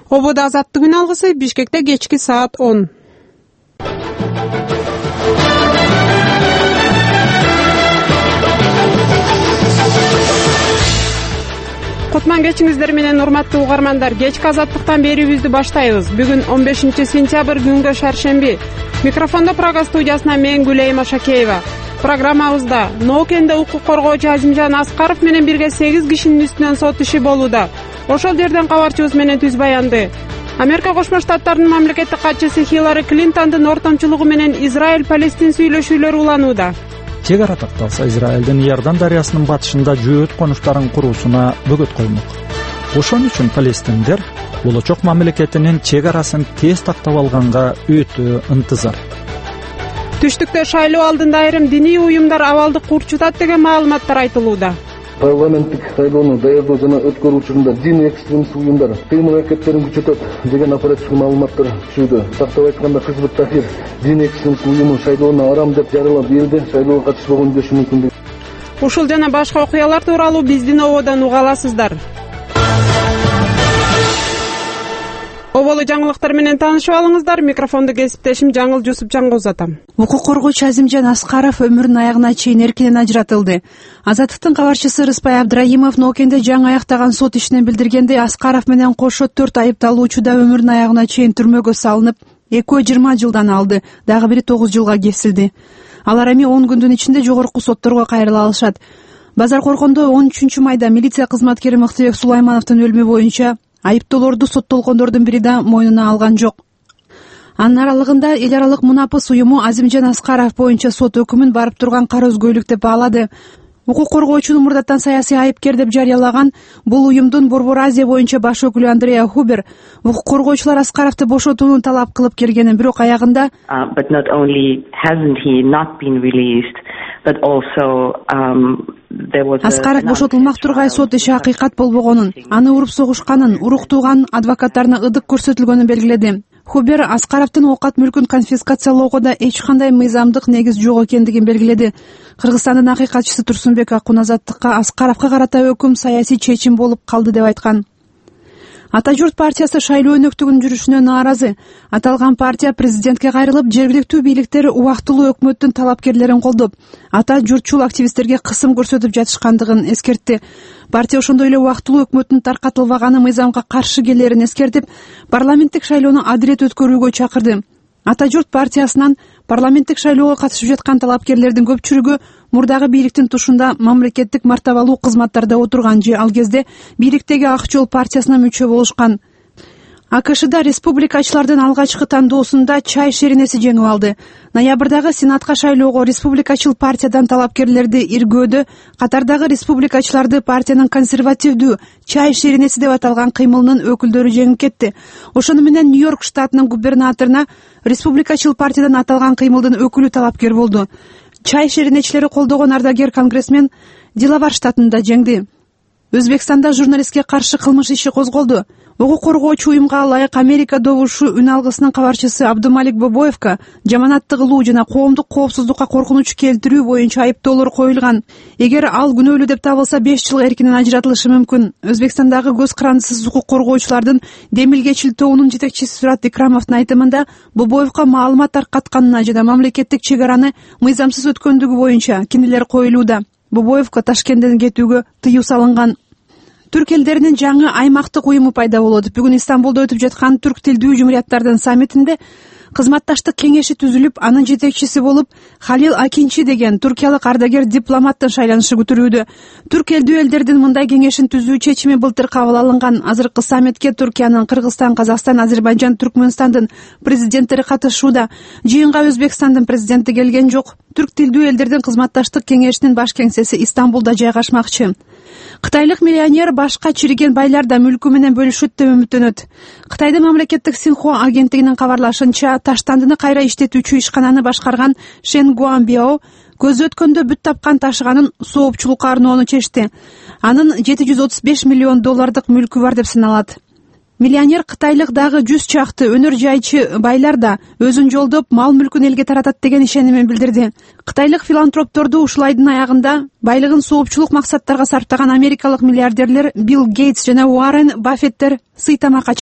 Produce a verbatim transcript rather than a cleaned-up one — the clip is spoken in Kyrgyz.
Ободо азаттык күн алгысы, Бишкекте кечки саат он. Кутман кечиңиздер менен урматтуу угармандар, кечки азаттыктан берүүбүздү баштайбыз. Бүгүн он бешинчи сентябрь күнгө шаршемби. Микрофондо Прага студиясына мен Гүлейма Шакеева. Программабызда Ноокенде укук коргоочу Азимжан Аскаров менен бирге сегиз кишинин үстүнөн сот иши болууда. Ошол жерден кабарчыбыз менен түз баянды. Америка Кошмо Штаттарынын мамлекеттик катчысы Хиллари Клинтондун ортомчулугу менен Израиль-Палестин сүйлөшүүлөрү уланууда. Чек ара такталса, Израилдин Иордан дарыясынын батышында жөөт конуштарын куруусуна бөгөт коймок. Ошон үчүн палестиндер болочок мамлекетинин чек арасын тез тактап алганга өтө ынтызар. Түштүктө шайлоо алдында айрым диний уюмдар абалды курчутат деген маалыматтар айтылууда. Парламенттик шайлоону даярдоо жана өткөрүү учурунда дин экстремист уюмдар кыймыл аракеттерин күчөтөт деген аппаратчы маалыматтар түшүүдө. Тактап айтканда, Хизбут Тахрир дин экстремист уюму шайлоону арам деп жарыялап берди, шайлоого катышпаган дешу мүмкүн. Ушул жана башка окуялар тууралуу биздин ободон уга аласыздар. Оболу жаңылыктар менен таанышып алыңыздар. Микрофонду кесиптешим Жаңыл Жусупжанга узатам. Укук коргоочу Азимжан Аскаров өмүрүнүн аягына чейин эркинен ажыратылды. Азаттыктын кабарчысы Рыспай Абдрайымов Ноокенде жаңы аяктаган сот ишинен билдиргенде, Аскаров менен кошо төрт айыпталуучу да өмүрүнүн аягына чейин түрмөгө салынып, экөө жыйырма жылдан алды, дагы бири тогуз жылга кесилди. Алар эми он күндүн ичинде жогорку сотторго кайрыла алышат. Базар коргондо он үчүнчү майда милиция кызматкери Мыктыбек Сулаймановдун өлүмү боюнча айыптоолорду соттолгондордун бири да мойнуна алган жок. Анын аралыгында эл аралык мунапыс уюму Азимжан Аскаров боюнча сот өкүмүн барып турган кара өзгөйлүк деп баалады. Укук коргоочуну мурдаттан саясий айыпкер деп жарыялаган бул уюмдун Борбор Азия боюнча баш өкүлү Андреа Хубер укук коргоочулар Аскаровду бошотууну талап кылып келгенин, бирок аягында but not only hasn't he not been released, but also um Аскаров бошотулмак тургай сот иши акыйкат болбогонун, аны уруп согушканын, уруктууган адвокаттарына ыдык көрсөтүлгөнүн белгиледи. Хубер Аскаровдун оокат мүлкүн конфискациялоого да эч кандай мыйзамдык негиз жок экендигин белгиледи. Кыргызстандын акыйкатчысы Турсунбек Акуназаттыкка Аскаровго карата өкүм саясий чечим болуп калды деп айткан. Ата журт партиясы шайлоо өнөктүгүнүн жүрүшүнө нааразы. Аталган партия президентке кайрылып, жергиликтүү бийликтер убактылуу өкмөттүн талапкерлерин колдоп, ата журтчул активисттерге кысым көрсөтүп жатышкандыгын эскертти. Партия ошондой эле убактылуу өкмөттүн таркатылбаганы мыйзамга каршы келерин эскертип, парламенттик шайлоону адилет өткөрүүгө чакырды. Ата журт партиясынан парламенттик шайлоого катышып жаткан талапкерлердин көпчүлүгү мурдагы бийликтин тушунда мамлекеттик мартабалуу кызматтарда отурган же ал кезде бийликтеги Ак жол партиясына мүчө болушкан. АКШда республикачылардын алгачкы тандоосунда чай шеренеси жеңип алды. Ноябрдагы сенатка шайлоого республикачыл партиядан талапкерлерди иргөөдө катардагы республикачыларды партиянын консервативдүү чай шеренеси деп аталган кыймылынын өкүлдөрү жеңип кетти. Ошону менен Нью-Йорк штатынын губернаторуна республикачыл партиядан аталган кыймылдын өкүлү талапкер болду. Чай шеренечилери колдогон ардагер конгрессмен Дилавар штатында жеңди. Өзбекстанда журналистке каршы кылмыш иши козголду. Укук коргоочу уюмга ылайык Америка добушу үн алгысынын кабарчысы Абдумалик Бобоевка жаманат тыгылуу жана коомдук коопсуздукка коркунуч келтирүү боюнча айыптоолор коюлган. Эгер ал күнөөлүү деп табылса, беш жыл эркинен ажыратылышы мүмкүн. Өзбекстандагы көз карандысыз укук коргоочулардын демилгечил тобунун жетекчиси Сурат Икрамовдун айтымында, Бобоевка маалымат таркатканына жана мамлекеттик чек араны мыйзамсыз өткөндүгү боюнча кинелер коюлууда. Бобоевка Ташкенттен кетүүгө тыюу салынган. Түрк элдеринин жаңы аймактык уюму пайда болот. Бүгүн Истанбулда өтүп жаткан түрк тилдүү жумурияттардын саммитинде кызматташтык кеңеши түзүлүп, анын жетекчиси болуп Халил Акинчи деген туркиялык ардагер дипломаттын шайланышы күтүрүүдө. Түрк элдүү элдердин мындай кеңешин түзүү чечими былтыр кабыл алынган. Азыркы саммитке Түркиянын, Кыргызстан, Казакстан, Азербайжан, Түркмөнстандын президенттери катышууда. Жыйынга Өзбекстандын президенти келген жок. Түрк тилдүү элдердин кызматташтык кеңешинин баш кеңсеси Истанбулда жайгашмакчы. Кытайлык миллионер башка чириген байлар да мүлкү менен бөлүшөт деп үмүттөнөт. Кытайдын мамлекеттик Синхуа агенттигинин кабарлашынча, таштандыны кайра иштетүүчү ишкананы башкарган Шен Гуанбиао көзү өткөндө бүт тапкан ташыганын соопчулукка арноону чечти. Анын жети жүз отуз беш миллион доллардык мүлкү бар деп саналат. Миллионер кытайлык дагы жүз чакты өнөр жайчы байлар да өзүн жолдоп мал мүлкүн элге таратат деген ишенимин билдирди. Кытайлык филантропторду ушул айдын аягында байлыгын соопчулук максаттарга сарптаган америкалык миллиардерлер Билл Гейтс жана Уоррен Баффеттер сый тамакка